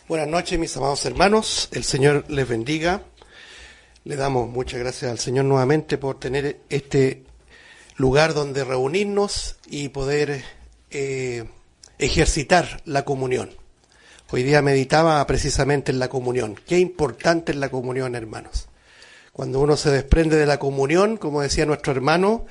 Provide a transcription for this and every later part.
Buenas noches, mis amados hermanos. El Señor les bendiga. Le damos muchas gracias al Señor nuevamente por tener este lugar donde reunirnos y poder ejercitar la comunión. Hoy día meditaba precisamente en la comunión. Qué importante es la comunión, hermanos. Cuando uno se desprende de la comunión, como decía nuestro hermano,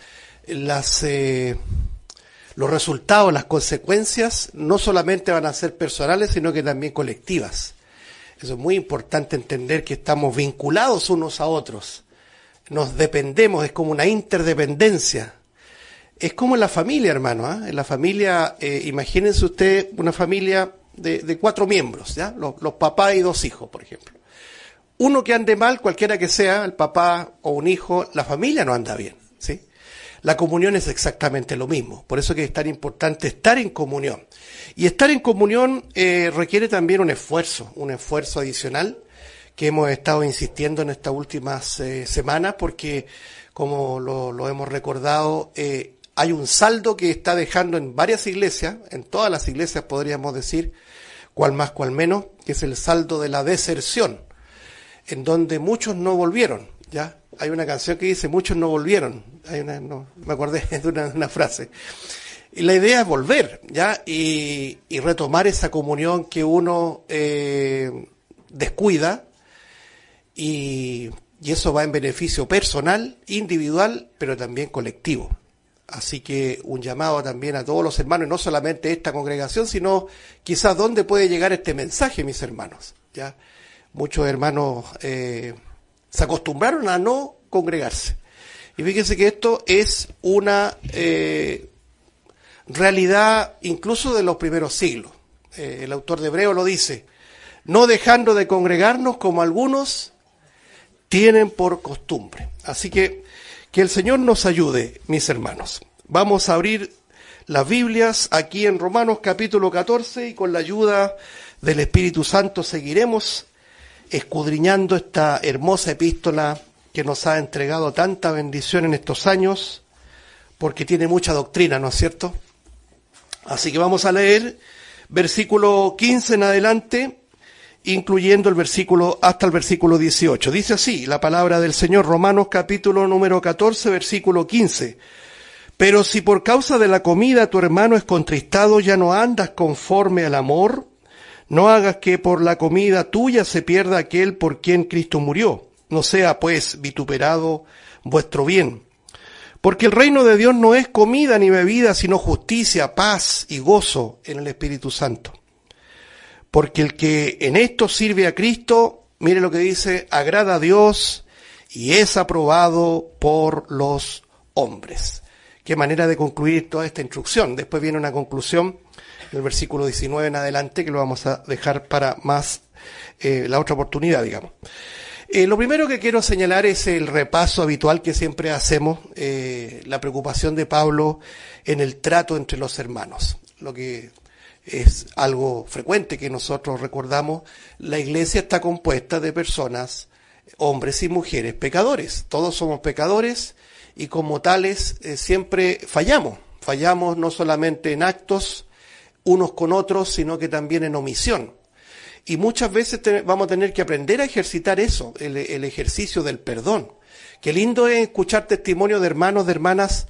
los resultados, las consecuencias, no solamente van a ser personales, sino que también colectivas. Eso es muy importante entender que estamos vinculados unos a otros. Nos dependemos, es como una interdependencia. Es como en la familia, hermano, ¿eh? En la familia, imagínense usted una familia de 4 miembros, ¿ya? Los papás y 2 hijos, por ejemplo. Uno que ande mal, cualquiera que sea, el papá o un hijo, la familia no anda bien, ¿sí? La comunión es exactamente lo mismo. Por eso que es tan importante estar en comunión. Y estar en comunión requiere también un esfuerzo adicional que hemos estado insistiendo en estas últimas semanas, porque como lo hemos recordado, hay un saldo que está dejando en varias iglesias, en todas las iglesias podríamos decir, cual más, cual menos, que es el saldo de la deserción, en donde muchos no volvieron, ¿ya? Hay una canción que dice, muchos no volvieron. No me acordé de una frase. Y la idea es volver, ¿ya? Y retomar esa comunión que uno descuida, y eso va en beneficio personal, individual, pero también colectivo. Así que un llamado también a todos los hermanos, no solamente esta congregación, sino quizás dónde puede llegar este mensaje, mis hermanos, ¿ya? Muchos hermanos se acostumbraron a no congregarse. Y fíjense que esto es una realidad incluso de los primeros siglos. El autor de Hebreo lo dice, no dejando de congregarnos como algunos tienen por costumbre. Así que el Señor nos ayude, mis hermanos. Vamos a abrir las Biblias aquí en Romanos capítulo 14 y con la ayuda del Espíritu Santo seguiremos escudriñando esta hermosa epístola que nos ha entregado tanta bendición en estos años, porque tiene mucha doctrina, ¿no es cierto? Así que vamos a leer versículo 15 en adelante, incluyendo hasta el versículo 18. Dice así la palabra del Señor, Romanos capítulo número 14, versículo 15. Pero si por causa de la comida tu hermano es contristado, ya no andas conforme al amor. No hagas que por la comida tuya se pierda aquel por quien Cristo murió. No sea, pues, vituperado vuestro bien. Porque el reino de Dios no es comida ni bebida, sino justicia, paz y gozo en el Espíritu Santo. Porque el que en esto sirve a Cristo, mire lo que dice, agrada a Dios y es aprobado por los hombres. Qué manera de concluir toda esta instrucción. Después viene una conclusión, el versículo 19 en adelante, que lo vamos a dejar para más la otra oportunidad, digamos. Lo primero que quiero señalar es el repaso habitual que siempre hacemos, la preocupación de Pablo en el trato entre los hermanos, lo que es algo frecuente que nosotros recordamos. La iglesia está compuesta de personas, hombres y mujeres, pecadores. Todos somos pecadores y como tales siempre fallamos no solamente en actos unos con otros, sino que también en omisión. Y muchas veces vamos a tener que aprender a ejercitar eso, el ejercicio del perdón. Qué lindo es escuchar testimonios de hermanos, de hermanas,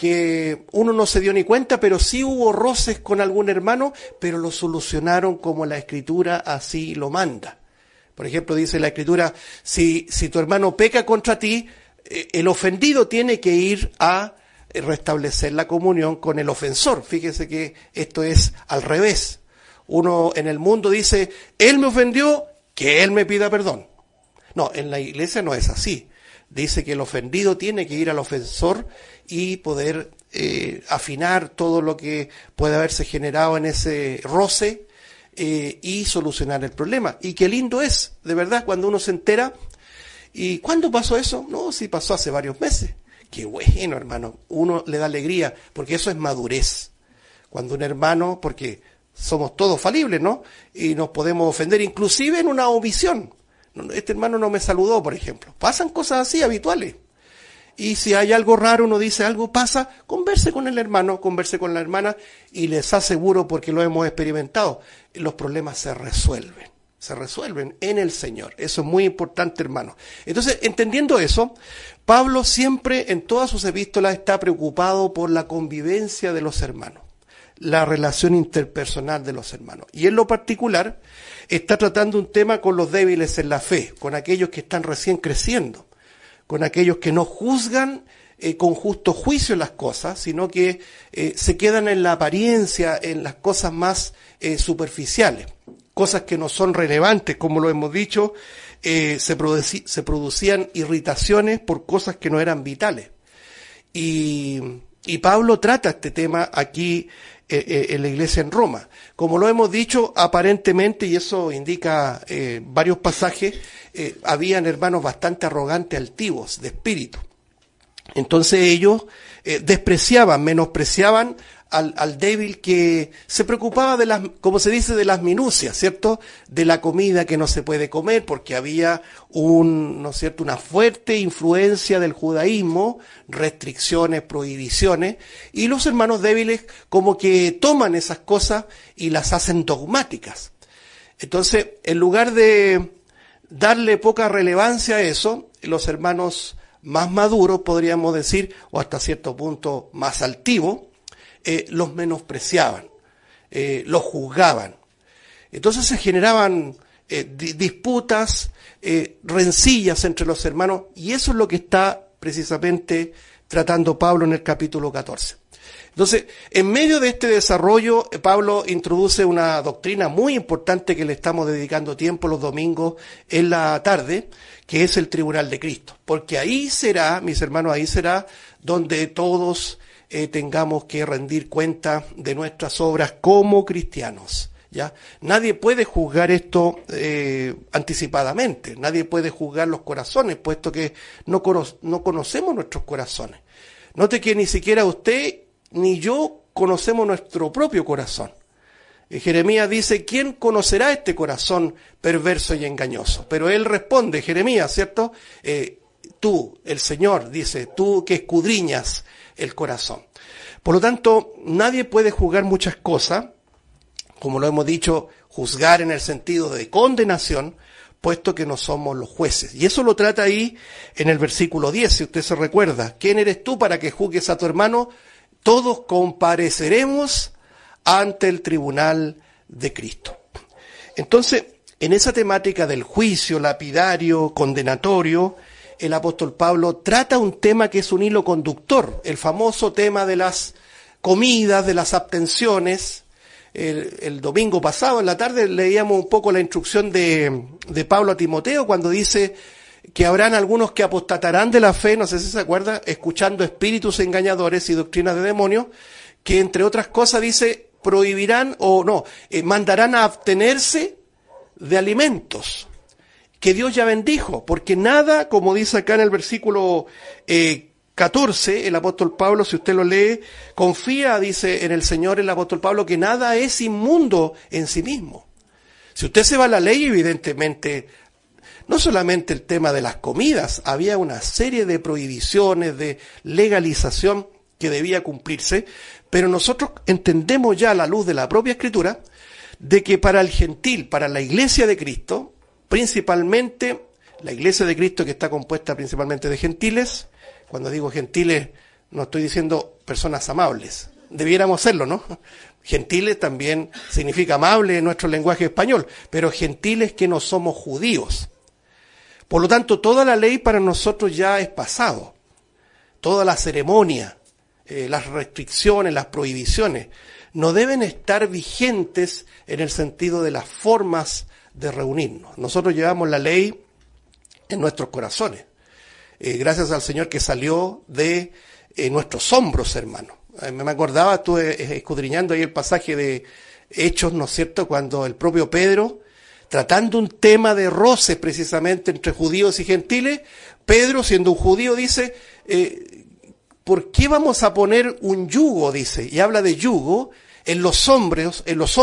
que uno no se dio ni cuenta, pero sí hubo roces con algún hermano, pero lo solucionaron como la Escritura así lo manda. Por ejemplo, dice la Escritura, si tu hermano peca contra ti, el ofendido tiene que ir a restablecer la comunión con el ofensor. Fíjese que esto es al revés. Uno en el mundo dice, él me ofendió, que él me pida perdón. No, en la iglesia no es así. Dice que el ofendido tiene que ir al ofensor y poder afinar todo lo que puede haberse generado en ese roce y solucionar el problema. Y qué lindo es, de verdad, cuando uno se entera. ¿Y cuándo pasó eso? No, sí pasó hace varios meses. Qué bueno, hermano. Uno le da alegría, porque eso es madurez. Cuando un hermano, porque somos todos falibles, ¿no? Y nos podemos ofender, inclusive en una omisión. Este hermano no me saludó, por ejemplo. Pasan cosas así habituales. Y si hay algo raro, uno dice algo pasa, converse con el hermano, converse con la hermana, y les aseguro, porque lo hemos experimentado, los problemas se resuelven. se resuelven en el Señor. Eso es muy importante, hermano. Entonces, entendiendo eso, Pablo siempre en todas sus epístolas está preocupado por la convivencia de los hermanos, la relación interpersonal de los hermanos. Y en lo particular, está tratando un tema con los débiles en la fe, con aquellos que están recién creciendo, con aquellos que no juzgan con justo juicio las cosas, sino que se quedan en la apariencia, en las cosas más superficiales, cosas que no son relevantes, como lo hemos dicho, se producían irritaciones por cosas que no eran vitales. Y Pablo trata este tema aquí en la iglesia en Roma. Como lo hemos dicho, aparentemente, y eso indica varios pasajes, habían hermanos bastante arrogantes, altivos, de espíritu. Entonces ellos despreciaban, menospreciaban al débil que se preocupaba de las, como se dice, de las minucias, ¿cierto? De la comida que no se puede comer, porque había ¿no es cierto?, una fuerte influencia del judaísmo, restricciones, prohibiciones, y los hermanos débiles como que toman esas cosas y las hacen dogmáticas. Entonces, en lugar de darle poca relevancia a eso, los hermanos más maduros, podríamos decir, o hasta cierto punto más altivos, los menospreciaban, los juzgaban. Entonces se generaban disputas, rencillas entre los hermanos, y eso es lo que está precisamente tratando Pablo en el capítulo 14. Entonces, en medio de este desarrollo, Pablo introduce una doctrina muy importante que le estamos dedicando tiempo los domingos en la tarde, que es el tribunal de Cristo. Porque ahí será, mis hermanos, ahí será donde todos tengamos que rendir cuenta de nuestras obras como cristianos. ¿Ya? Nadie puede juzgar esto anticipadamente, nadie puede juzgar los corazones, puesto que no conocemos nuestros corazones. Note que ni siquiera usted ni yo conocemos nuestro propio corazón. Jeremías dice, ¿quién conocerá este corazón perverso y engañoso? Pero él responde, Jeremías, ¿cierto? Tú, el Señor, dice, tú que escudriñas el corazón. Por lo tanto, nadie puede juzgar muchas cosas, como lo hemos dicho, juzgar en el sentido de condenación, puesto que no somos los jueces. Y eso lo trata ahí en el versículo 10, si usted se recuerda. ¿Quién eres tú para que juzgues a tu hermano? Todos compareceremos ante el tribunal de Cristo. Entonces, en esa temática del juicio lapidario, condenatorio, el apóstol Pablo trata un tema que es un hilo conductor, el famoso tema de las comidas, de las abstenciones. El domingo pasado en la tarde leíamos un poco la instrucción de Pablo a Timoteo cuando dice que habrán algunos que apostatarán de la fe, no sé si se acuerda, escuchando espíritus engañadores y doctrinas de demonios, que entre otras cosas dice prohibirán o no, mandarán a abstenerse de alimentos que Dios ya bendijo, porque nada, como dice acá en el versículo 14, el apóstol Pablo, si usted lo lee, confía, dice en el Señor el apóstol Pablo, que nada es inmundo en sí mismo. Si usted se va a la ley, evidentemente, no solamente el tema de las comidas, había una serie de prohibiciones, de legalización que debía cumplirse, pero nosotros entendemos ya a la luz de la propia Escritura, de que para el gentil, para la iglesia de Cristo, principalmente, la iglesia de Cristo que está compuesta principalmente de gentiles, cuando digo gentiles, no estoy diciendo personas amables. Debiéramos serlo, ¿no? Gentiles también significa amable en nuestro lenguaje español, pero gentiles que no somos judíos. Por lo tanto, toda la ley para nosotros ya es pasado. Toda la ceremonia, las restricciones, las prohibiciones, no deben estar vigentes en el sentido de las formas de reunirnos. Nosotros llevamos la ley en nuestros corazones. Gracias al Señor que salió de nuestros hombros, hermano. Me acordaba, estuve escudriñando ahí el pasaje de Hechos, ¿no es cierto?, cuando el propio Pedro, tratando un tema de roces precisamente entre judíos y gentiles, Pedro, siendo un judío, dice, ¿por qué vamos a poner un yugo?, dice, y habla de yugo en los hombros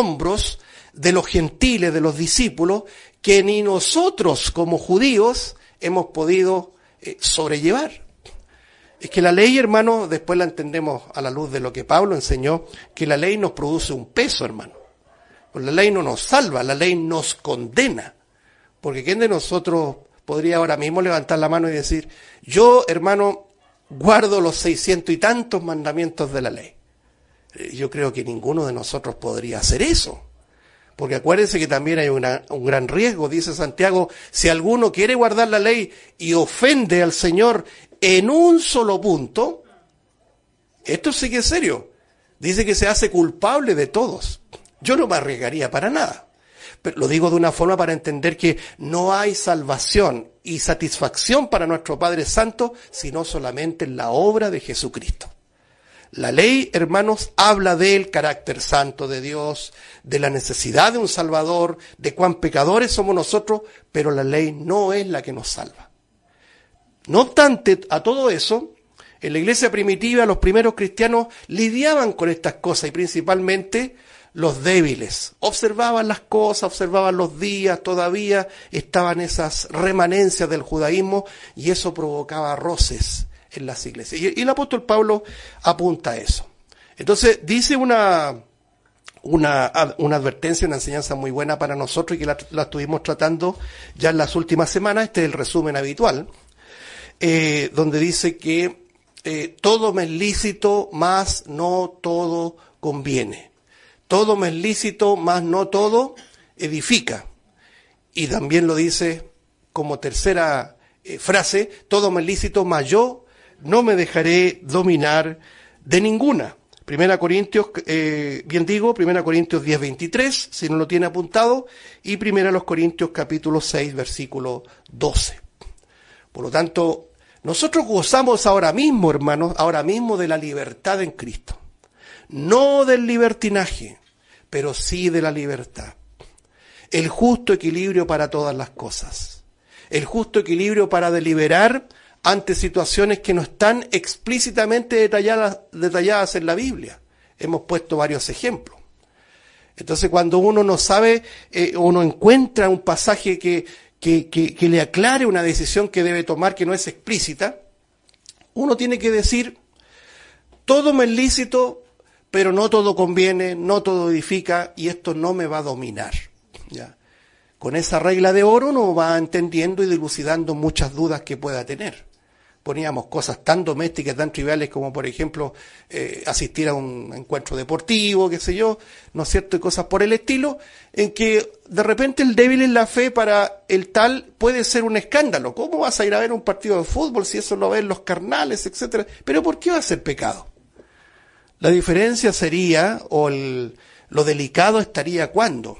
de los gentiles, de los discípulos, que ni nosotros como judíos hemos podido sobrellevar. Es que la ley, hermano, después la entendemos a la luz de lo que Pablo enseñó, que la ley nos produce un peso, hermano. Pues la ley no nos salva, la ley nos condena. Porque ¿quién de nosotros podría ahora mismo levantar la mano y decir, yo, hermano, guardo los 600 y tantos mandamientos de la ley? Yo creo que ninguno de nosotros podría hacer eso. Porque acuérdense que también hay un gran riesgo, dice Santiago, si alguno quiere guardar la ley y ofende al Señor en un solo punto, esto sí que es serio. Dice que se hace culpable de todos. Yo no me arriesgaría para nada. Pero lo digo de una forma para entender que no hay salvación y satisfacción para nuestro Padre Santo, sino solamente en la obra de Jesucristo. La ley, hermanos, habla del carácter santo de Dios, de la necesidad de un Salvador, de cuán pecadores somos nosotros, pero la ley no es la que nos salva. No obstante, a todo eso, en la iglesia primitiva los primeros cristianos lidiaban con estas cosas y principalmente los débiles. Observaban las cosas, observaban los días, todavía estaban esas remanencias del judaísmo y eso provocaba roces en las iglesias. Y el apóstol Pablo apunta a eso. Entonces dice una advertencia, una enseñanza muy buena para nosotros y que la estuvimos tratando ya en las últimas semanas. Este es el resumen habitual, donde dice que todo me es lícito, mas no todo conviene. Todo me es lícito, mas no todo edifica. Y también lo dice como tercera frase, todo me es lícito, mas yo no me dejaré dominar de ninguna. 1 Corintios, Primera Corintios 10:23, si no lo tiene apuntado, y 1 Corintios capítulo 6, versículo 12. Por lo tanto, nosotros gozamos ahora mismo, hermanos, ahora mismo de la libertad en Cristo. No del libertinaje, pero sí de la libertad. El justo equilibrio para todas las cosas. El justo equilibrio para deliberar ante situaciones que no están explícitamente detalladas en la Biblia. Hemos puesto varios ejemplos. Entonces, cuando uno no sabe, uno encuentra un pasaje que le aclare una decisión que debe tomar que no es explícita, uno tiene que decir, todo me es lícito, pero no todo conviene, no todo edifica, y esto no me va a dominar. ¿Ya? Con esa regla de oro uno va entendiendo y dilucidando muchas dudas que pueda tener. Poníamos cosas tan domésticas, tan triviales como, por ejemplo, asistir a un encuentro deportivo, qué sé yo, ¿no es cierto? Y cosas por el estilo, en que de repente el débil en la fe para el tal puede ser un escándalo. ¿Cómo vas a ir a ver un partido de fútbol si eso lo ven los carnales, etcétera? Pero ¿por qué va a ser pecado? La diferencia sería, lo delicado estaría cuando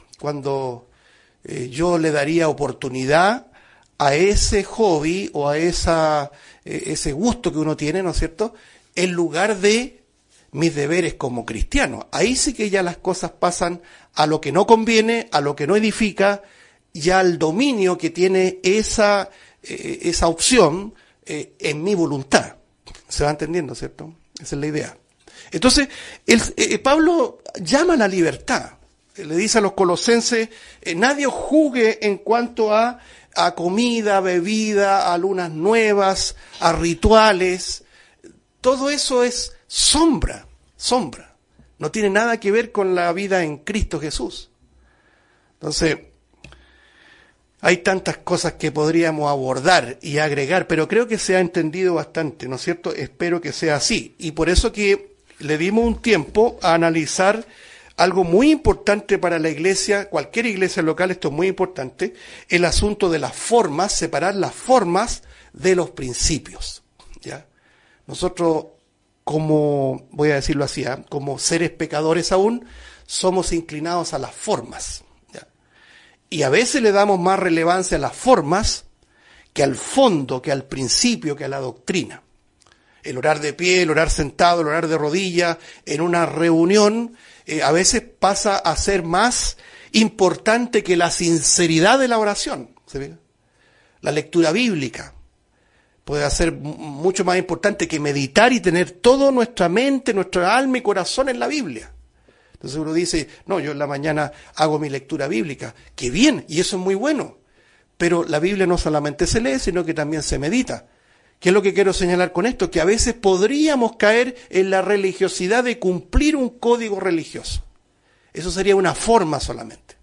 yo le daría oportunidad a ese hobby o a ese gusto que uno tiene, ¿no es cierto?, en lugar de mis deberes como cristiano. Ahí sí que ya las cosas pasan a lo que no conviene, a lo que no edifica, y al dominio que tiene esa opción en mi voluntad. ¿Se va entendiendo, cierto? Esa es la idea. Entonces, Pablo llama a la libertad. Le dice a los colosenses, nadie juzgue en cuanto a comida, bebida, a lunas nuevas, a rituales. Todo eso es sombra. No tiene nada que ver con la vida en Cristo Jesús. Entonces, hay tantas cosas que podríamos abordar y agregar, pero creo que se ha entendido bastante, ¿no es cierto? Espero que sea así. Y por eso que le dimos un tiempo a analizar algo muy importante para la iglesia, cualquier iglesia local, esto es muy importante, el asunto de las formas, separar las formas de los principios. ¿Ya? Nosotros, como, voy a decirlo así, como seres pecadores aún, somos inclinados a las formas. ¿Ya? Y a veces le damos más relevancia a las formas que al fondo, que al principio, que a la doctrina. El orar de pie, el orar sentado, el orar de rodillas, en una reunión, a veces pasa a ser más importante que la sinceridad de la oración. ¿Se ve? La lectura bíblica puede ser mucho más importante que meditar y tener toda nuestra mente, nuestra alma y corazón en la Biblia. Entonces uno dice, no, yo en la mañana hago mi lectura bíblica. ¡Qué bien! Y eso es muy bueno. Pero la Biblia no solamente se lee, sino que también se medita. ¿Qué es lo que quiero señalar con esto? Que a veces podríamos caer en la religiosidad de cumplir un código religioso. Eso sería una forma solamente.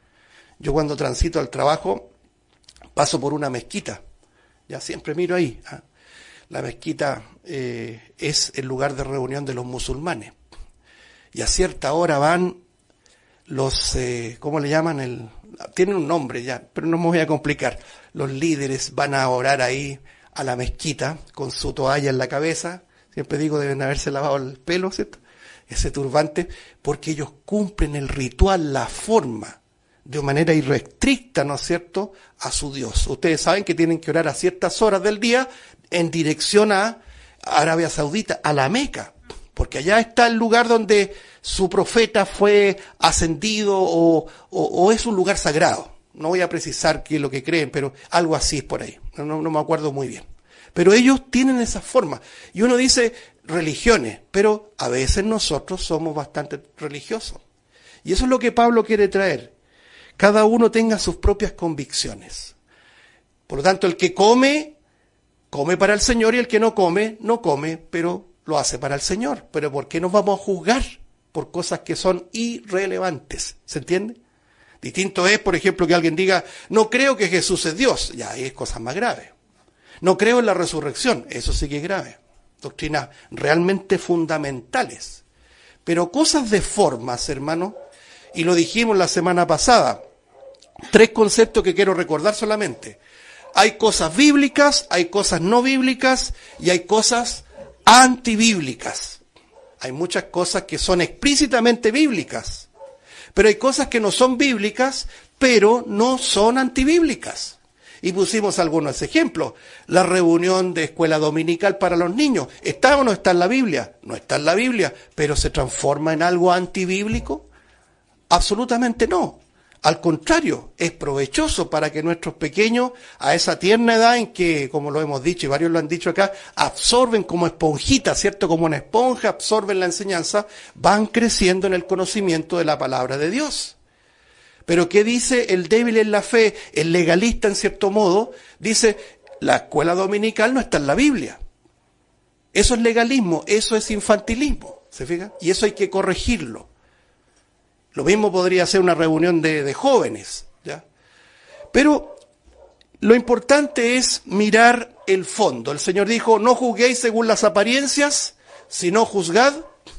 Yo cuando transito al trabajo paso por una mezquita, ya siempre miro ahí. La mezquita es el lugar de reunión de los musulmanes. Y a cierta hora van los, ¿cómo le llaman? Tienen un nombre ya, pero no me voy a complicar. Los líderes van a orar ahí a la mezquita con su toalla en la cabeza. Siempre digo, deben haberse lavado el pelo, ¿cierto? Ese turbante, porque ellos cumplen el ritual, la forma, de manera irrestricta, ¿no es cierto?, a su Dios. Ustedes saben que tienen que orar a ciertas horas del día en dirección a Arabia Saudita, a la Meca, porque allá está el lugar donde su profeta fue ascendido o es un lugar sagrado. No voy a precisar qué es lo que creen, pero algo así es por ahí. No me acuerdo muy bien. Pero ellos tienen esa forma. Y uno dice religiones, pero a veces nosotros somos bastante religiosos. Y eso es lo que Pablo quiere traer. Cada uno tenga sus propias convicciones. Por lo tanto, el que come, come para el Señor, y el que no come, no come, pero lo hace para el Señor. Pero ¿por qué nos vamos a juzgar por cosas que son irrelevantes? ¿Se entiende? Distinto es, por ejemplo, que alguien diga, no creo que Jesús es Dios. Ya, ahí es cosa más grave. No creo en la resurrección. Eso sí que es grave. Doctrinas realmente fundamentales. Pero cosas de formas, hermano, y lo dijimos la semana pasada, 3 conceptos que quiero recordar solamente. Hay cosas bíblicas, hay cosas no bíblicas y hay cosas antibíblicas. Hay muchas cosas que son explícitamente bíblicas, pero hay cosas que no son bíblicas, pero no son antibíblicas. Y pusimos algunos ejemplos. La reunión de escuela dominical para los niños, ¿está o no está en la Biblia? No está en la Biblia, pero ¿se transforma en algo antibíblico? Absolutamente no. Al contrario, es provechoso para que nuestros pequeños, a esa tierna edad en que, como lo hemos dicho y varios lo han dicho acá, absorben como esponjita, ¿cierto? Como una esponja, absorben la enseñanza, van creciendo en el conocimiento de la palabra de Dios. Pero ¿qué dice el débil en la fe, el legalista en cierto modo? Dice, la escuela dominical no está en la Biblia. Eso es legalismo, eso es infantilismo, ¿se fija? Y eso hay que corregirlo. Lo mismo podría ser una reunión de jóvenes, ¿ya? Pero lo importante es mirar el fondo. El Señor dijo, no juzguéis según las apariencias, sino juzgad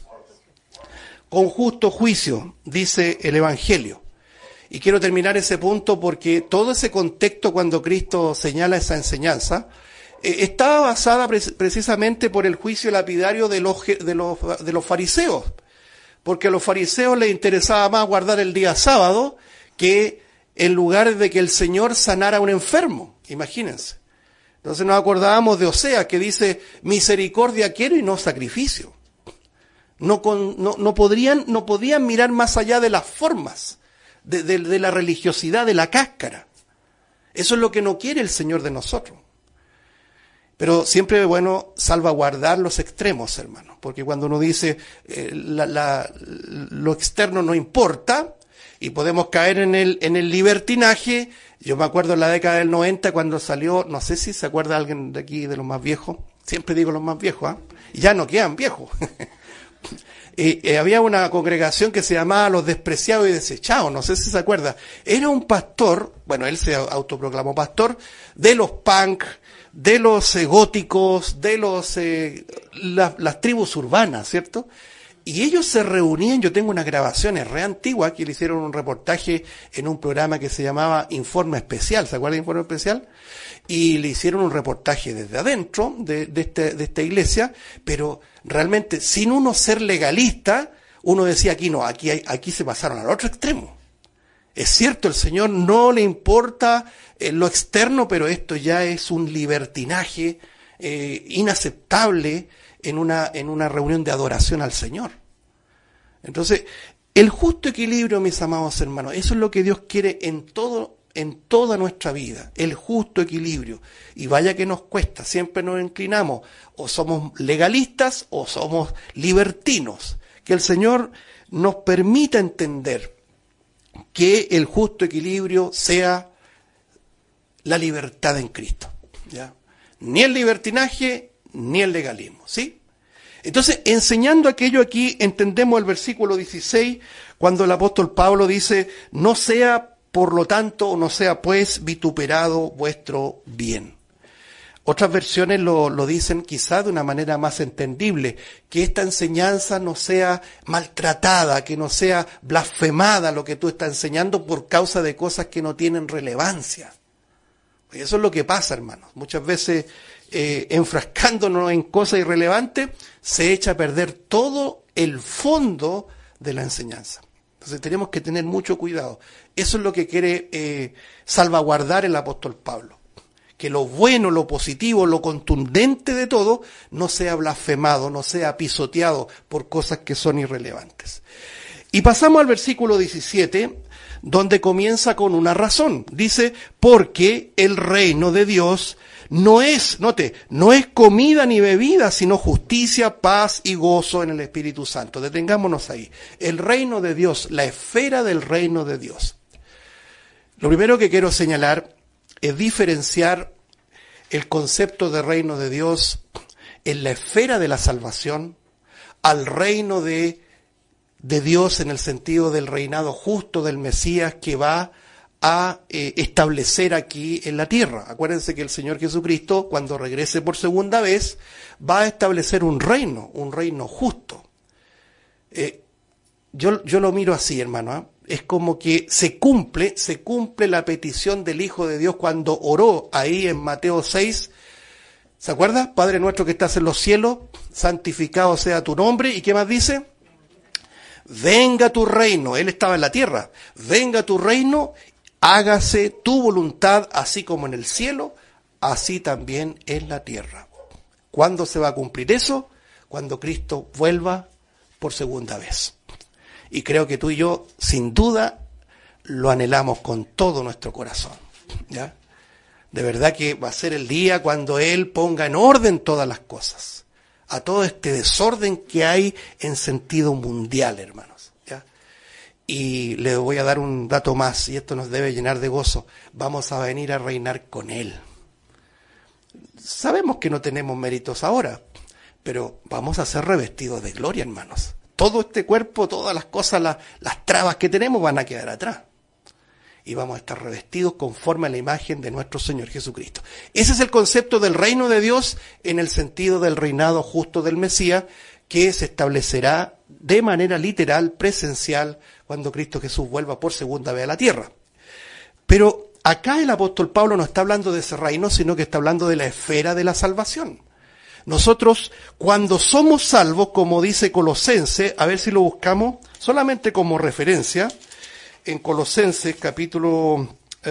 con justo juicio, dice el Evangelio. Y quiero terminar ese punto porque todo ese contexto cuando Cristo señala esa enseñanza estaba basada precisamente por el juicio lapidario de los fariseos. Porque a los fariseos les interesaba más guardar el día sábado que en lugar de que el Señor sanara a un enfermo. Imagínense. Entonces nos acordábamos de Oseas que dice, misericordia quiero y no sacrificio. No podían mirar más allá de las formas, de la religiosidad, de la cáscara. Eso es lo que no quiere el Señor de nosotros. Pero siempre es bueno salvaguardar los extremos, hermano, porque cuando uno dice lo externo no importa y podemos caer en el libertinaje. Yo me acuerdo en la década del 90 cuando salió, no sé si se acuerda alguien de aquí de los más viejos, siempre digo los más viejos, y ya no quedan viejos. Había una congregación que se llamaba Los Despreciados y Desechados, no sé si se acuerda. Era un pastor, bueno, él se autoproclamó pastor, de los punk, de los góticos, de las tribus urbanas, ¿cierto? Y ellos se reunían, yo tengo unas grabaciones re antiguas que le hicieron un reportaje en un programa que se llamaba Informe Especial, ¿se acuerdan de Informe Especial? Y le hicieron un reportaje desde adentro de esta iglesia, pero realmente sin uno ser legalista, uno decía aquí no, aquí se pasaron al otro extremo. Es cierto, el Señor no le importa lo externo, pero esto ya es un libertinaje inaceptable en una reunión de adoración al Señor. Entonces, el justo equilibrio, mis amados hermanos, eso es lo que Dios quiere en toda nuestra vida, el justo equilibrio. Y vaya que nos cuesta, siempre nos inclinamos, o somos legalistas o somos libertinos. Que el Señor nos permita entender que el justo equilibrio sea la libertad en Cristo, ¿ya? Ni el libertinaje, ni el legalismo, ¿sí? Entonces, enseñando aquello aquí, entendemos el versículo 16, cuando el apóstol Pablo dice, no sea por lo tanto, o no sea pues vituperado vuestro bien. Otras versiones lo dicen quizá de una manera más entendible, que esta enseñanza no sea maltratada, que no sea blasfemada lo que tú estás enseñando por causa de cosas que no tienen relevancia. Y eso es lo que pasa, hermanos. Muchas veces, enfrascándonos en cosas irrelevantes, se echa a perder todo el fondo de la enseñanza. Entonces tenemos que tener mucho cuidado. Eso es lo que quiere salvaguardar el apóstol Pablo. Que lo bueno, lo positivo, lo contundente de todo no sea blasfemado, no sea pisoteado por cosas que son irrelevantes. Y pasamos al versículo 17, donde comienza con una razón. Dice, porque el reino de Dios no es, note, no es comida ni bebida, sino justicia, paz y gozo en el Espíritu Santo. Detengámonos ahí. El reino de Dios, la esfera del reino de Dios. Lo primero que quiero señalar es diferenciar el concepto de reino de Dios en la esfera de la salvación al reino de Dios en el sentido del reinado justo del Mesías que va a establecer aquí en la tierra. Acuérdense que el Señor Jesucristo, cuando regrese por segunda vez, va a establecer un reino justo. Yo lo miro así, hermano, ¿eh? Es como que se cumple la petición del Hijo de Dios cuando oró ahí en Mateo 6. ¿Se acuerda? Padre nuestro que estás en los cielos, santificado sea tu nombre. ¿Y qué más dice? Venga tu reino. Él estaba en la tierra. Venga tu reino, hágase tu voluntad, así como en el cielo, así también en la tierra. ¿Cuándo se va a cumplir eso? Cuando Cristo vuelva por segunda vez. Y creo que tú y yo, sin duda, lo anhelamos con todo nuestro corazón, ¿ya? De verdad que va a ser el día cuando Él ponga en orden todas las cosas, a todo este desorden que hay en sentido mundial, hermanos, ¿ya? Y le voy a dar un dato más, y esto nos debe llenar de gozo. Vamos a venir a reinar con Él. Sabemos que no tenemos méritos ahora, pero vamos a ser revestidos de gloria, hermanos. Todo este cuerpo, todas las cosas, las trabas que tenemos van a quedar atrás. Y vamos a estar revestidos conforme a la imagen de nuestro Señor Jesucristo. Ese es el concepto del reino de Dios en el sentido del reinado justo del Mesías, que se establecerá de manera literal, presencial, cuando Cristo Jesús vuelva por segunda vez a la tierra. Pero acá el apóstol Pablo no está hablando de ese reino, sino que está hablando de la esfera de la salvación. Nosotros, cuando somos salvos, como dice Colosenses, a ver si lo buscamos, solamente como referencia, en Colosenses capítulo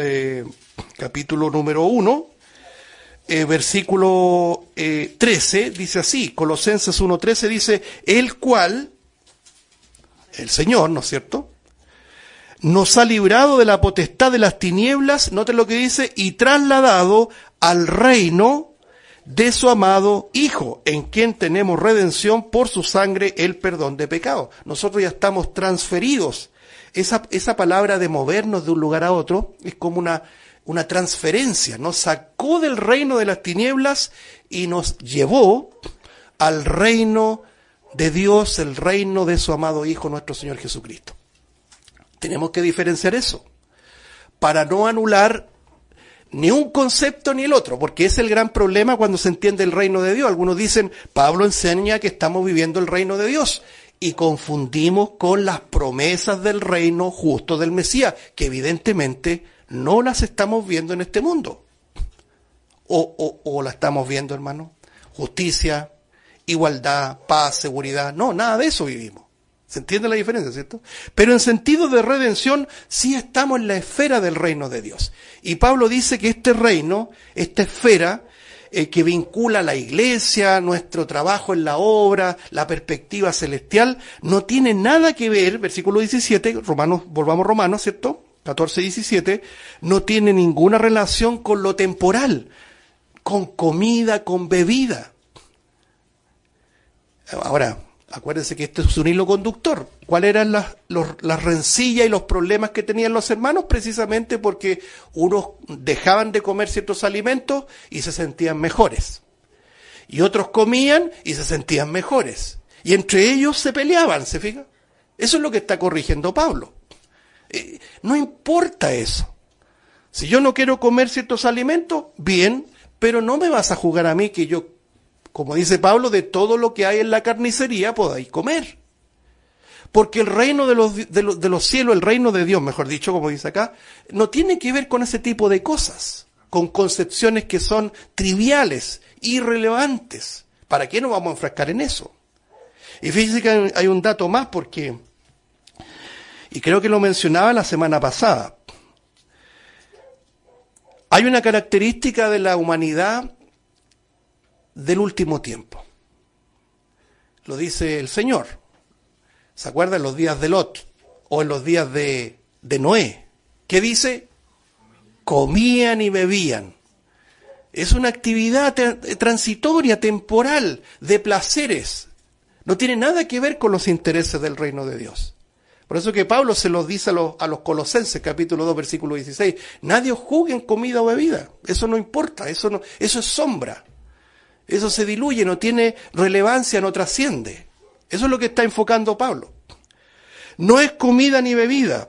número 1, versículo 13, dice así, Colosenses 1:13 dice, el cual, el Señor, ¿no es cierto?, nos ha librado de la potestad de las tinieblas, noten lo que dice, y trasladado al reino de su amado Hijo, en quien tenemos redención por su sangre, el perdón de pecados. Nosotros ya estamos transferidos. Esa palabra de movernos de un lugar a otro es como una transferencia. Nos sacó del reino de las tinieblas y nos llevó al reino de Dios, el reino de su amado Hijo, nuestro Señor Jesucristo. Tenemos que diferenciar eso para no anular ni un concepto ni el otro, porque es el gran problema cuando se entiende el reino de Dios. Algunos dicen, Pablo enseña que estamos viviendo el reino de Dios, y confundimos con las promesas del reino justo del Mesías, que evidentemente no las estamos viendo en este mundo. O la estamos viendo, hermano. Justicia, igualdad, paz, seguridad. No, nada de eso vivimos. ¿Se entiende la diferencia, cierto? Pero en sentido de redención, sí estamos en la esfera del reino de Dios. Y Pablo dice que este reino, esta esfera, que vincula a la iglesia, nuestro trabajo en la obra, la perspectiva celestial, no tiene nada que ver, versículo 17, volvamos a Romanos, ¿cierto? 14:17, no tiene ninguna relación con lo temporal, con comida, con bebida. Ahora, acuérdense que esto es un hilo conductor. ¿Cuáles eran las rencillas y los problemas que tenían los hermanos? Precisamente porque unos dejaban de comer ciertos alimentos y se sentían mejores. Y otros comían y se sentían mejores. Y entre ellos se peleaban, ¿se fija? Eso es lo que está corrigiendo Pablo. No importa eso. Si yo no quiero comer ciertos alimentos, bien, pero no me vas a juzgar a mí que yo, como dice Pablo, de todo lo que hay en la carnicería podáis comer. Porque el reino de los cielos, el reino de Dios, mejor dicho, como dice acá, no tiene que ver con ese tipo de cosas, con concepciones que son triviales, irrelevantes. ¿Para qué nos vamos a enfrascar en eso? Y fíjense que hay un dato más porque, y creo que lo mencionaba la semana pasada, hay una característica de la humanidad del último tiempo. Lo dice el Señor. ¿Se acuerdan en los días de Lot? O en los días de Noé. ¿Qué dice? Comían y bebían. Es una actividad transitoria, temporal, de placeres. No tiene nada que ver con los intereses del reino de Dios. Por eso que Pablo se los dice a los Colosenses, capítulo 2, versículo 16. Nadie os juzgue en comida o bebida. Eso no importa, eso es sombra. Eso se diluye, no tiene relevancia, no trasciende. Eso es lo que está enfocando Pablo. No es comida ni bebida.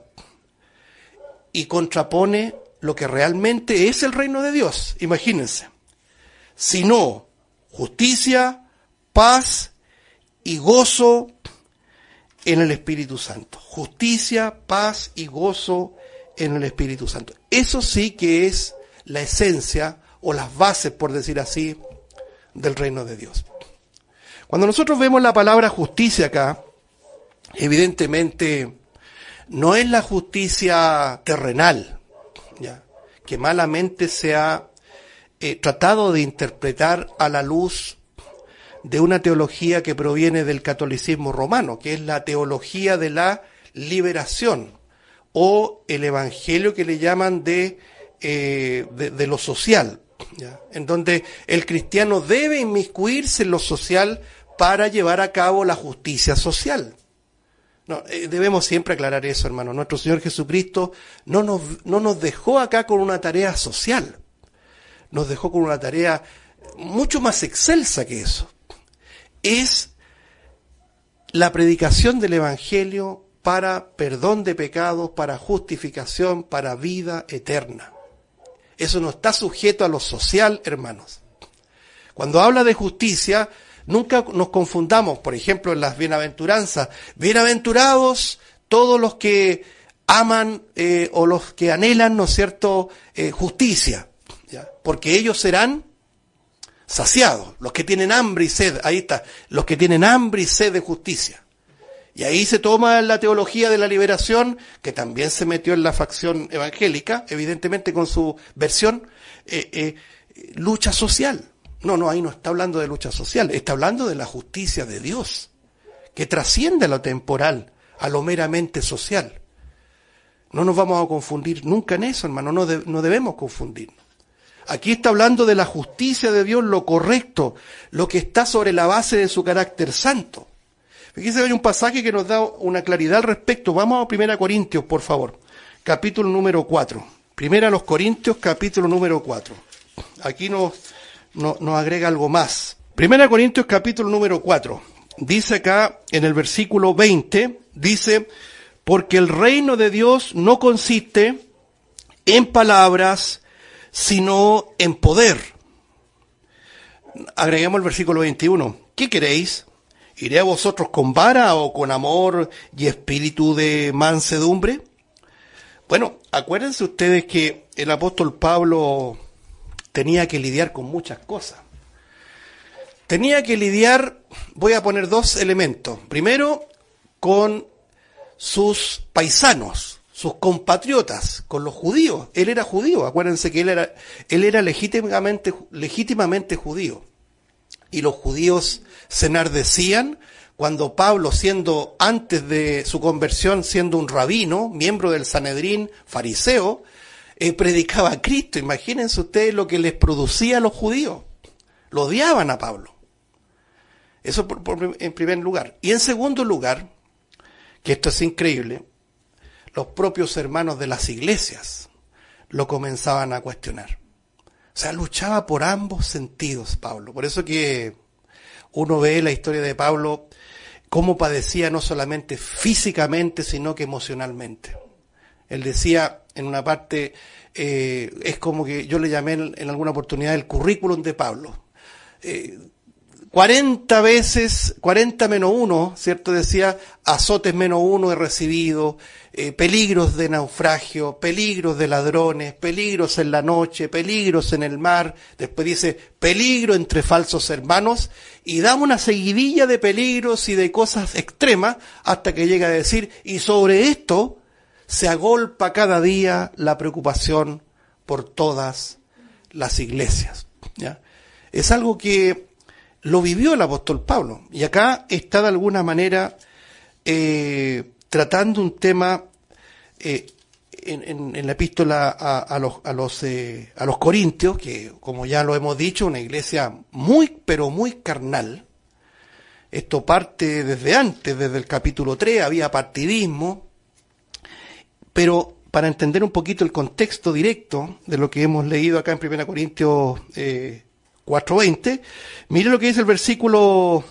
Y contrapone lo que realmente es el reino de Dios, imagínense, sino justicia, paz y gozo en el Espíritu Santo. Justicia, paz y gozo en el Espíritu Santo. Eso sí que es la esencia o las bases, por decir así, del reino de Dios. Cuando nosotros vemos la palabra justicia acá, evidentemente no es la justicia terrenal, ¿ya?, que malamente se ha tratado de interpretar a la luz de una teología que proviene del catolicismo romano, que es la teología de la liberación, o el evangelio que le llaman de lo social, ¿ya?, en donde el cristiano debe inmiscuirse en lo social para llevar a cabo la justicia social. No, debemos siempre aclarar eso, hermano. Nuestro Señor Jesucristo no nos dejó acá con una tarea social. Nos dejó con una tarea mucho más excelsa que eso. Es la predicación del Evangelio para perdón de pecados, para justificación, para vida eterna. Eso no está sujeto a lo social, hermanos. Cuando habla de justicia, nunca nos confundamos, por ejemplo, en las bienaventuranzas. Bienaventurados todos los que aman o los que anhelan, ¿no es cierto?, justicia, ¿ya?, porque ellos serán saciados. Los que tienen hambre y sed, ahí está, los que tienen hambre y sed de justicia. Y ahí se toma la teología de la liberación, que también se metió en la facción evangélica, evidentemente con su versión, lucha social. No, ahí no está hablando de lucha social, está hablando de la justicia de Dios, que trasciende a lo temporal, a lo meramente social. No nos vamos a confundir nunca en eso, hermano, no debemos confundirnos. Aquí está hablando de la justicia de Dios, lo correcto, lo que está sobre la base de su carácter santo. Fíjense, hay un pasaje que nos da una claridad al respecto. Vamos a 1 Corintios, por favor, capítulo número 4. 1 Corintios, capítulo número 4. Aquí nos agrega algo más. 1 Corintios capítulo número 4. Dice acá en el versículo 20, dice, porque el reino de Dios no consiste en palabras, sino en poder. Agreguemos el versículo 21. ¿Qué queréis? ¿Iré a vosotros con vara o con amor y espíritu de mansedumbre? Bueno, acuérdense ustedes que el apóstol Pablo tenía que lidiar con muchas cosas. Tenía que lidiar, voy a poner dos elementos. Primero, con sus paisanos, sus compatriotas, con los judíos. Él era judío, acuérdense que él era legítimamente judío. Y los judíos se enardecían cuando Pablo, siendo antes de su conversión, siendo un rabino, miembro del Sanedrín, fariseo, predicaba a Cristo. Imagínense ustedes lo que les producía a los judíos. Lo odiaban a Pablo. Eso en primer lugar. Y en segundo lugar, que esto es increíble, los propios hermanos de las iglesias lo comenzaban a cuestionar. O sea, luchaba por ambos sentidos, Pablo. Por eso que uno ve la historia de Pablo, cómo padecía no solamente físicamente, sino que emocionalmente. Él decía en una parte, es como que yo le llamé en alguna oportunidad el currículum de Pablo. 40 veces, 40 menos 1, ¿cierto? Decía, azotes menos 1 he recibido, peligros de naufragio, peligros de ladrones, peligros en la noche, peligros en el mar. Después dice, peligro entre falsos hermanos, y da una seguidilla de peligros y de cosas extremas hasta que llega a decir, y sobre esto se agolpa cada día la preocupación por todas las iglesias, ¿ya? Es algo que lo vivió el apóstol Pablo, y acá está de alguna manera tratando un tema en la epístola a los Corintios, que como ya lo hemos dicho, una iglesia muy, pero muy carnal. Esto parte desde antes, desde el capítulo 3, había partidismo, pero para entender un poquito el contexto directo de lo que hemos leído acá en 1 Corintios 4:20, mire lo que dice el versículo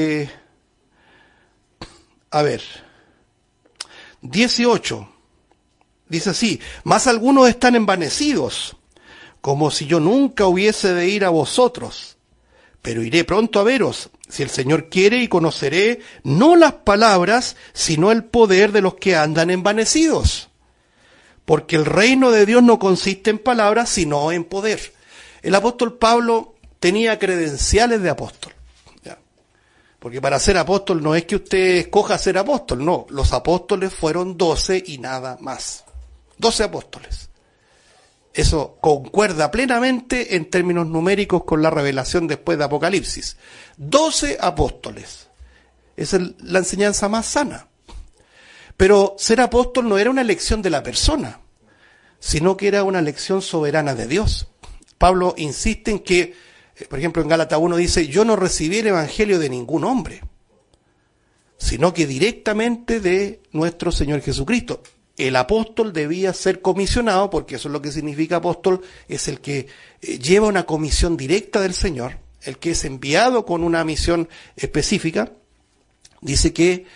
18. Dice así, mas algunos están envanecidos, como si yo nunca hubiese de ir a vosotros, pero iré pronto a veros, si el Señor quiere, y conoceré no las palabras, sino el poder de los que andan envanecidos. Porque el reino de Dios no consiste en palabras, sino en poder. El apóstol Pablo tenía credenciales de apóstol. ¿Ya? Porque para ser apóstol no es que usted escoja ser apóstol, no. Los apóstoles fueron 12 y nada más. 12 apóstoles. Eso concuerda plenamente en términos numéricos con la revelación después de Apocalipsis. 12 apóstoles. Esa es la enseñanza más sana. Pero ser apóstol no era una elección de la persona, sino que era una elección soberana de Dios. Pablo insiste en que, por ejemplo, en Gálatas 1 dice, yo no recibí el evangelio de ningún hombre, sino que directamente de nuestro Señor Jesucristo. El apóstol debía ser comisionado, porque eso es lo que significa apóstol, es el que lleva una comisión directa del Señor, el que es enviado con una misión específica. Dice que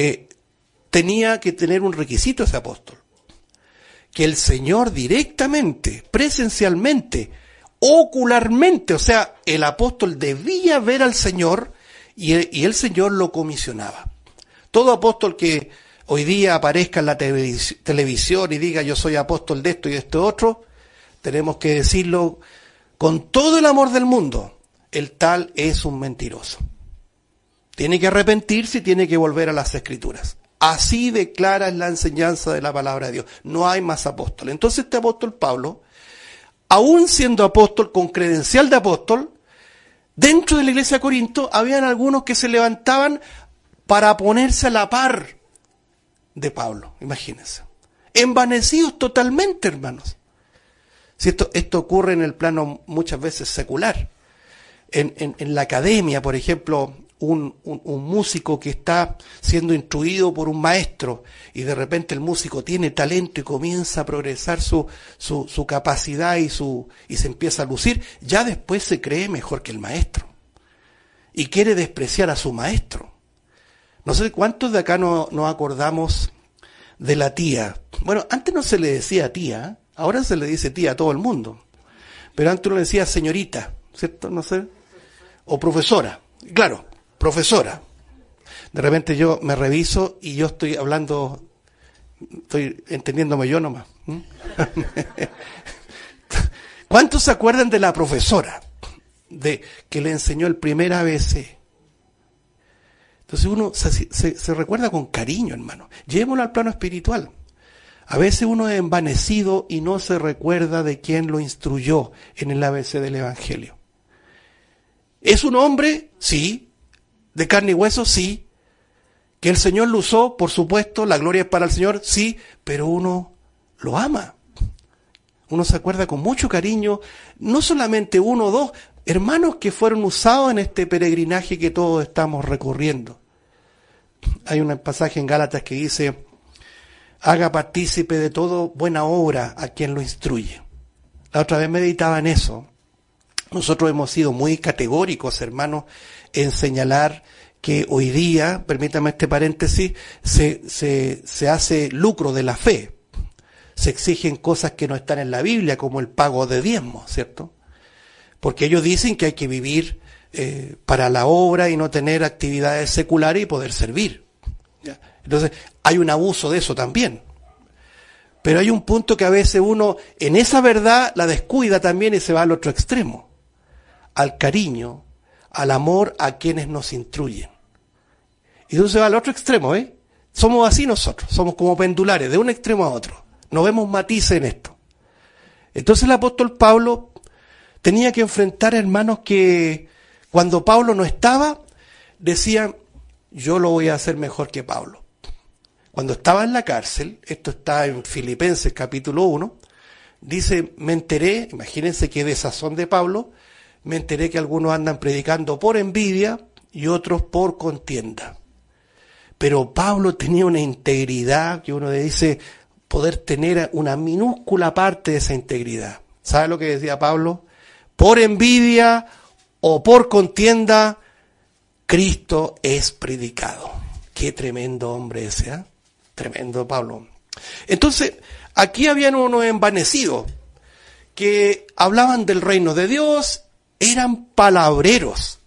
tenía que tener un requisito ese apóstol, que el Señor directamente, presencialmente, ocularmente, o sea, el apóstol debía ver al Señor y el Señor lo comisionaba. Todo apóstol que hoy día aparezca en la televisión y diga yo soy apóstol de esto y de esto otro, tenemos que decirlo con todo el amor del mundo, el tal es un mentiroso. Tiene que arrepentirse y tiene que volver a las Escrituras. Así declara en la enseñanza de la palabra de Dios. No hay más apóstol. Entonces este apóstol Pablo, aún siendo apóstol con credencial de apóstol, dentro de la iglesia de Corinto habían algunos que se levantaban para ponerse a la par de Pablo. Imagínense. Envanecidos totalmente, hermanos. Si esto ocurre en el plano muchas veces secular. En la academia, por ejemplo, un músico que está siendo instruido por un maestro y de repente el músico tiene talento y comienza a progresar su capacidad y se empieza a lucir, ya después se cree mejor que el maestro y quiere despreciar a su maestro. No sé cuántos de acá nos acordamos de la tía. Bueno, antes no se le decía tía, ahora se le dice tía a todo el mundo, pero antes uno le decía señorita, ¿cierto? No sé, o profesora, claro. Profesora. De repente yo me reviso y yo estoy hablando, estoy entendiéndome yo nomás. ¿Cuántos se acuerdan de la profesora de que le enseñó el primer ABC? Entonces uno se recuerda con cariño, hermano. Llevémoslo al plano espiritual. A veces uno es envanecido y no se recuerda de quién lo instruyó en el ABC del Evangelio. ¿Es un hombre? Sí. ¿De carne y hueso? Sí. ¿Que el Señor lo usó? Por supuesto, la gloria es para el Señor, sí, pero uno lo ama. Uno se acuerda con mucho cariño, no solamente uno o dos, hermanos que fueron usados en este peregrinaje que todos estamos recorriendo. Hay un pasaje en Gálatas que dice, haga partícipe de todo buena obra a quien lo instruye. La otra vez meditaba en eso, Nosotros hemos sido muy categóricos, hermanos, en señalar que hoy día, permítame este paréntesis, se hace lucro de la fe. Se exigen cosas que no están en la Biblia, como el pago de diezmos, ¿cierto? Porque ellos dicen que hay que vivir para la obra y no tener actividades seculares y poder servir. ¿Ya? Entonces, hay un abuso de eso también. Pero hay un punto que a veces uno, en esa verdad, la descuida también y se va al otro extremo. Al cariño, al amor a quienes nos instruyen. Y entonces se va al otro extremo, ¿eh? Somos así nosotros, somos como pendulares, de un extremo a otro. No vemos matices en esto. Entonces el apóstol Pablo tenía que enfrentar hermanos que cuando Pablo no estaba, decían, yo lo voy a hacer mejor que Pablo. Cuando estaba en la cárcel, esto está en Filipenses capítulo 1, dice, me enteré, imagínense qué desazón de Pablo, me enteré que algunos andan predicando por envidia y otros por contienda. Pero Pablo tenía una integridad que uno le dice poder tener una minúscula parte de esa integridad. ¿Sabe lo que decía Pablo? Por envidia o por contienda, Cristo es predicado. Qué tremendo hombre ese, ¿eh? Tremendo Pablo. Entonces, aquí habían unos envanecidos que hablaban del reino de Dios, eran palabreros.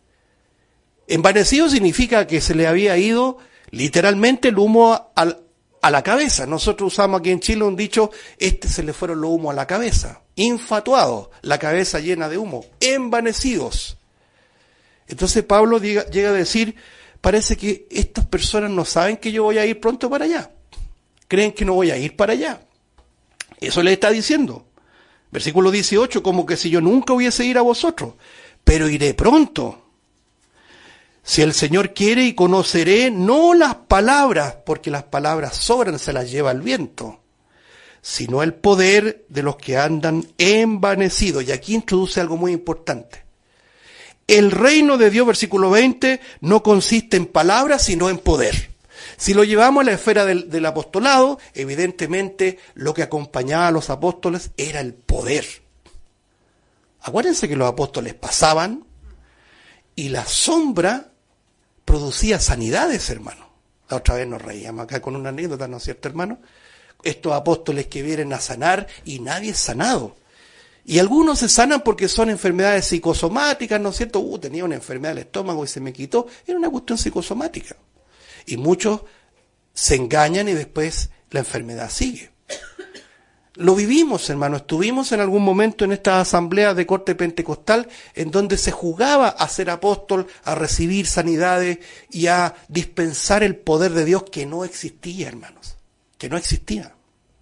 Envanecido significa que se le había ido literalmente el humo a la cabeza. Nosotros usamos aquí en Chile un dicho, se le fueron los humos a la cabeza. Infatuados, la cabeza llena de humo, envanecidos. Entonces Pablo llega a decir, parece que estas personas no saben que yo voy a ir pronto para allá. Creen que no voy a ir para allá. Eso le está diciendo. Versículo 18, como que si yo nunca hubiese ido a vosotros, pero iré pronto. Si el Señor quiere y conoceré no las palabras, porque las palabras sobran, se las lleva el viento, sino el poder de los que andan envanecidos. Y aquí introduce algo muy importante. El reino de Dios, versículo 20, no consiste en palabras, sino en poder. Si lo llevamos a la esfera del apostolado, evidentemente lo que acompañaba a los apóstoles era el poder. Acuérdense que los apóstoles pasaban y la sombra producía sanidades, hermano. La otra vez nos reíamos acá con una anécdota, ¿no es cierto, hermano? Estos apóstoles que vienen a sanar y nadie es sanado. Y algunos se sanan porque son enfermedades psicosomáticas, ¿no es cierto? Tenía una enfermedad del estómago y se me quitó. Era una cuestión psicosomática. Y muchos se engañan y después la enfermedad sigue. Lo vivimos, hermano. Estuvimos en algún momento en esta asamblea de corte pentecostal en donde se jugaba a ser apóstol, a recibir sanidades y a dispensar el poder de Dios que no existía, hermanos. Que no existía.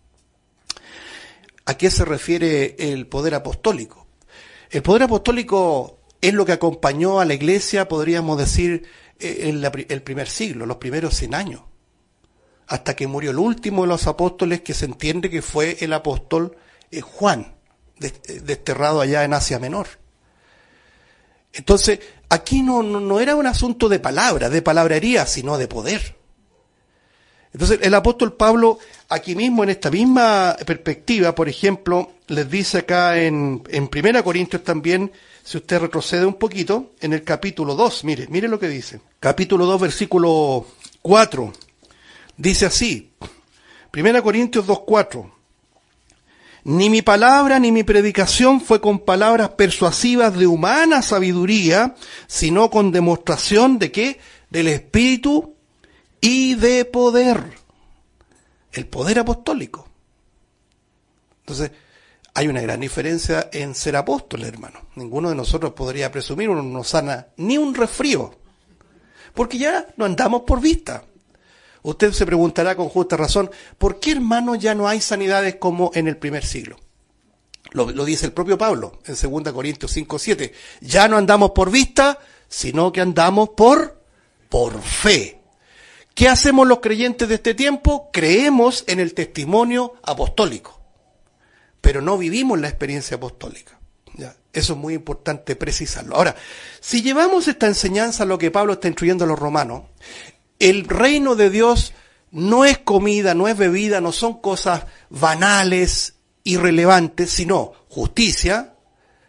¿A qué se refiere el poder apostólico? El poder apostólico es lo que acompañó a la iglesia, podríamos decir, el primer siglo, los primeros 100 años. Hasta que murió el último de los apóstoles, que se entiende que fue el apóstol Juan, desterrado allá en Asia Menor. Entonces, aquí no era un asunto de palabra, de palabrería, sino de poder. Entonces, el apóstol Pablo, aquí mismo, en esta misma perspectiva, por ejemplo, les dice acá en 1 Corintios también, si usted retrocede un poquito, en el capítulo 2, mire lo que dice. Capítulo 2, versículo 4. Dice así, 1 Corintios 2:4, ni mi palabra ni mi predicación fue con palabras persuasivas de humana sabiduría, sino con demostración de ¿qué? Del Espíritu y de poder. El poder apostólico. Entonces, hay una gran diferencia en ser apóstol, hermano. Ninguno de nosotros podría presumir, uno no sana ni un resfrío, porque ya no andamos por vista. Usted se preguntará con justa razón, ¿por qué, hermano, ya no hay sanidades como en el primer siglo? Lo dice el propio Pablo en 2 Corintios 5:7. Ya no andamos por vista, sino que andamos por fe. ¿Qué hacemos los creyentes de este tiempo? Creemos en el testimonio apostólico, pero no vivimos la experiencia apostólica. ¿Ya? Eso es muy importante precisarlo. Ahora, si llevamos esta enseñanza a lo que Pablo está instruyendo a los romanos, el reino de Dios no es comida, no es bebida, no son cosas banales, irrelevantes, sino justicia,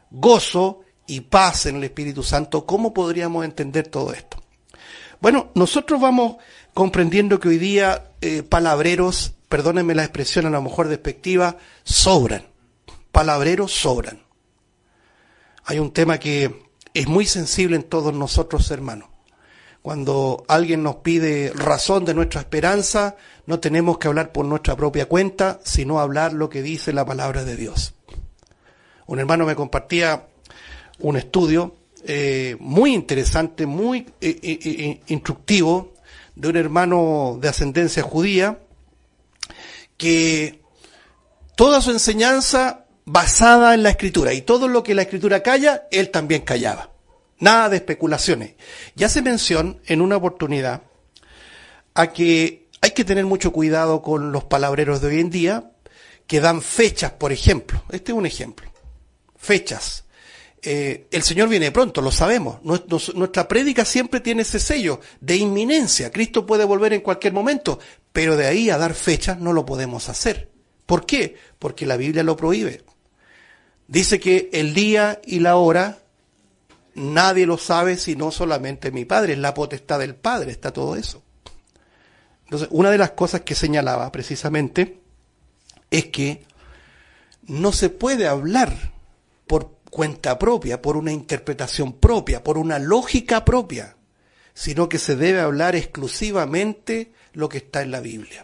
gozo y paz en el Espíritu Santo. ¿Cómo podríamos entender todo esto? Bueno, nosotros vamos comprendiendo que hoy día palabreros, perdónenme la expresión a lo mejor despectiva, sobran. Palabreros sobran. Hay un tema que es muy sensible en todos nosotros, hermanos. Cuando alguien nos pide razón de nuestra esperanza, no tenemos que hablar por nuestra propia cuenta, sino hablar lo que dice la palabra de Dios. Un hermano me compartía un estudio muy interesante, muy instructivo, de un hermano de ascendencia judía, que toda su enseñanza basada en la Escritura, y todo lo que la Escritura calla, él también callaba. Nada de especulaciones. Ya hace mención en una oportunidad a que hay que tener mucho cuidado con los palabreros de hoy en día que dan fechas, por ejemplo. Este es un ejemplo. Fechas. El Señor viene pronto, lo sabemos. Nuestra prédica siempre tiene ese sello de inminencia. Cristo puede volver en cualquier momento, pero de ahí a dar fechas no lo podemos hacer. ¿Por qué? Porque la Biblia lo prohíbe. Dice que el día y la hora nadie lo sabe sino solamente mi Padre. Es la potestad del Padre, está todo eso. Entonces, una de las cosas que señalaba precisamente es que no se puede hablar por cuenta propia, por una interpretación propia, por una lógica propia, sino que se debe hablar exclusivamente lo que está en la Biblia.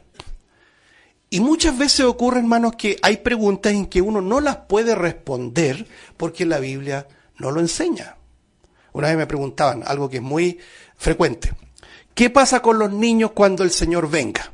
Y muchas veces ocurre, hermanos, que hay preguntas en que uno no las puede responder porque la Biblia no lo enseña. Una vez me preguntaban algo que es muy frecuente. ¿Qué pasa con los niños cuando el Señor venga?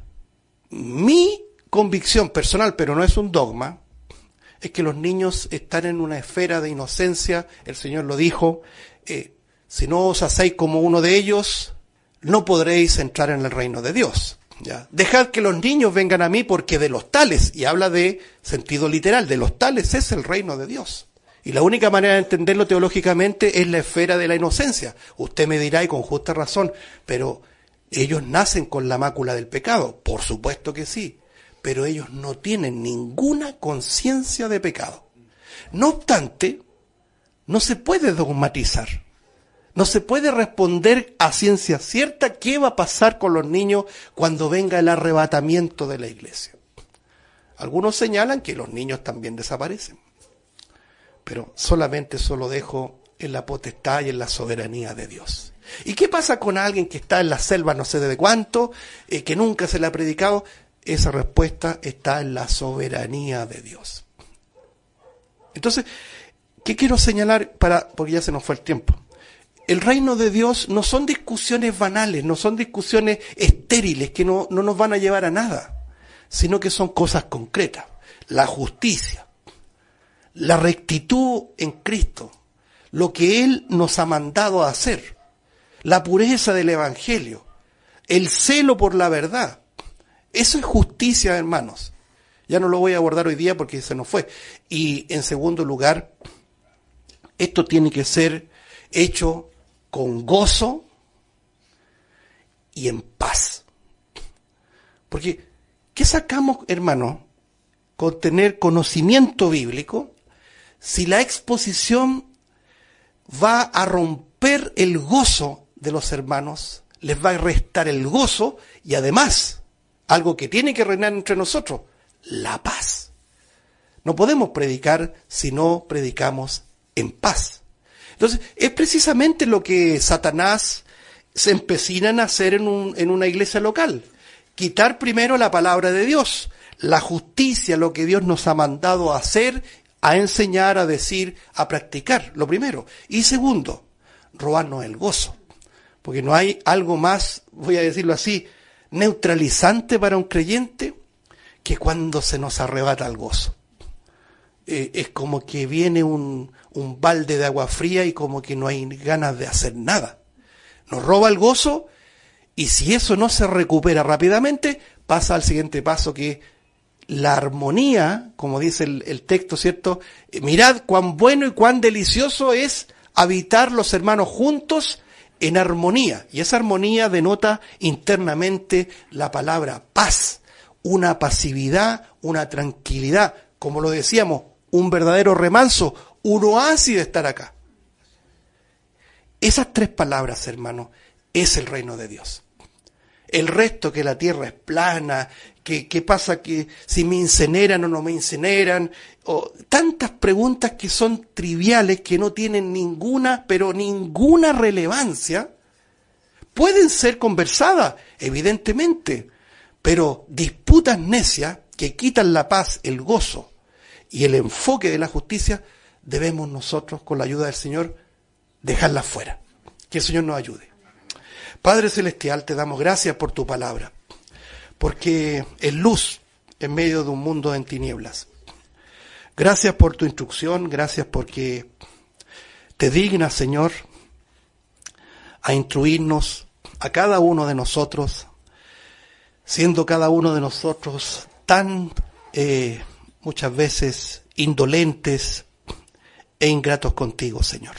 Mi convicción personal, pero no es un dogma, es que los niños están en una esfera de inocencia. El Señor lo dijo, si no os hacéis como uno de ellos, no podréis entrar en el reino de Dios. ¿Ya? Dejad que los niños vengan a mí porque de los tales, y habla de sentido literal, de los tales es el reino de Dios. Y la única manera de entenderlo teológicamente es la esfera de la inocencia. Usted me dirá, y con justa razón, pero ellos nacen con la mácula del pecado. Por supuesto que sí, pero ellos no tienen ninguna conciencia de pecado. No obstante, no se puede dogmatizar. No se puede responder a ciencia cierta qué va a pasar con los niños cuando venga el arrebatamiento de la iglesia. Algunos señalan que los niños también desaparecen. Pero solamente eso lo dejo en la potestad y en la soberanía de Dios. ¿Y qué pasa con alguien que está en la selva no sé de cuánto, que nunca se le ha predicado? Esa respuesta está en la soberanía de Dios. Entonces, ¿qué quiero señalar porque ya se nos fue el tiempo? El reino de Dios no son discusiones banales, no son discusiones estériles que no nos van a llevar a nada, sino que son cosas concretas. La justicia, la rectitud en Cristo, lo que Él nos ha mandado a hacer, la pureza del Evangelio, el celo por la verdad. Eso es justicia, hermanos. Ya no lo voy a abordar hoy día porque se nos fue. Y en segundo lugar, esto tiene que ser hecho con gozo y en paz. Porque, ¿qué sacamos, hermanos, con tener conocimiento bíblico si la exposición va a romper el gozo de los hermanos, les va a restar el gozo y además, algo que tiene que reinar entre nosotros, la paz? No podemos predicar si no predicamos en paz. Entonces, es precisamente lo que Satanás se empecina en hacer en una iglesia local. Quitar primero la palabra de Dios, la justicia, lo que Dios nos ha mandado a hacer, a enseñar, a decir, a practicar, lo primero. Y segundo, robarnos el gozo. Porque no hay algo más, voy a decirlo así, neutralizante para un creyente que cuando se nos arrebata el gozo. Es como que viene un balde de agua fría y como que no hay ganas de hacer nada. Nos roba el gozo y si eso no se recupera rápidamente, pasa al siguiente paso, que la armonía, como dice el texto, ¿cierto? Mirad cuán bueno y cuán delicioso es habitar los hermanos juntos en armonía. Y esa armonía denota internamente la palabra paz, una pasividad, una tranquilidad. Como lo decíamos, un verdadero remanso, un oasis de estar acá. Esas 3 palabras, hermano, es el reino de Dios. El resto, que la tierra es plana, que pasa que si me incineran o no me incineran, o tantas preguntas que son triviales, que no tienen ninguna, pero ninguna relevancia, pueden ser conversadas, evidentemente, pero disputas necias que quitan la paz, el gozo y el enfoque de la justicia, debemos nosotros, con la ayuda del Señor, dejarlas fuera. Que el Señor nos ayude. Padre Celestial, te damos gracias por tu palabra, porque es luz en medio de un mundo en tinieblas. Gracias por tu instrucción, gracias porque te dignas, Señor, a instruirnos a cada uno de nosotros, siendo cada uno de nosotros tan muchas veces indolentes e ingratos contigo, Señor.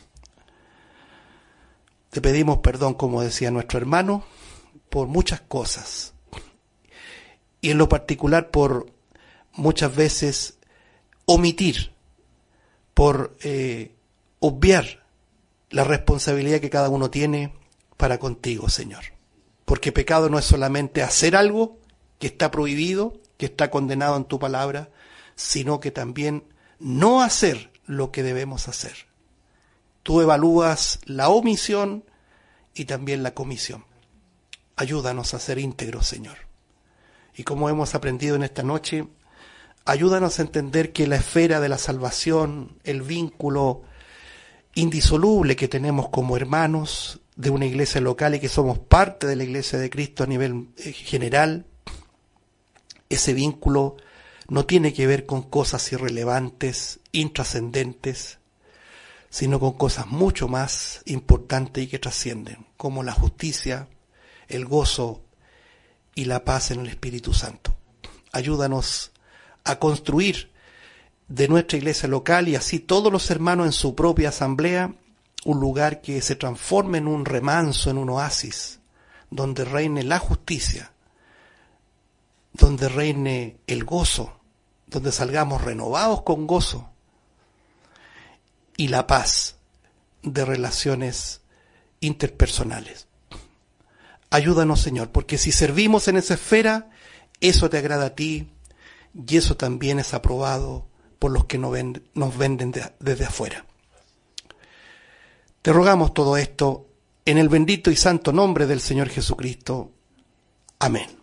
Te pedimos perdón, como decía nuestro hermano, por muchas cosas, y en lo particular por muchas veces omitir, por obviar la responsabilidad que cada uno tiene para contigo, Señor. Porque pecado no es solamente hacer algo que está prohibido, que está condenado en tu palabra, sino que también no hacer lo que debemos hacer. Tú evalúas la omisión y también la comisión. Ayúdanos a ser íntegros, Señor. Y como hemos aprendido en esta noche, ayúdanos a entender que la esfera de la salvación, el vínculo indisoluble que tenemos como hermanos de una iglesia local y que somos parte de la iglesia de Cristo a nivel general, ese vínculo no tiene que ver con cosas irrelevantes, intrascendentes, sino con cosas mucho más importantes y que trascienden, como la justicia, el gozo y la paz en el Espíritu Santo. Ayúdanos a construir de nuestra iglesia local y así todos los hermanos en su propia asamblea un lugar que se transforme en un remanso, en un oasis, donde reine la justicia, donde reine el gozo, donde salgamos renovados con gozo, y la paz de relaciones interpersonales. Ayúdanos, Señor, porque si servimos en esa esfera, eso te agrada a ti y eso también es aprobado por los que nos venden desde afuera. Te rogamos todo esto en el bendito y santo nombre del Señor Jesucristo. Amén.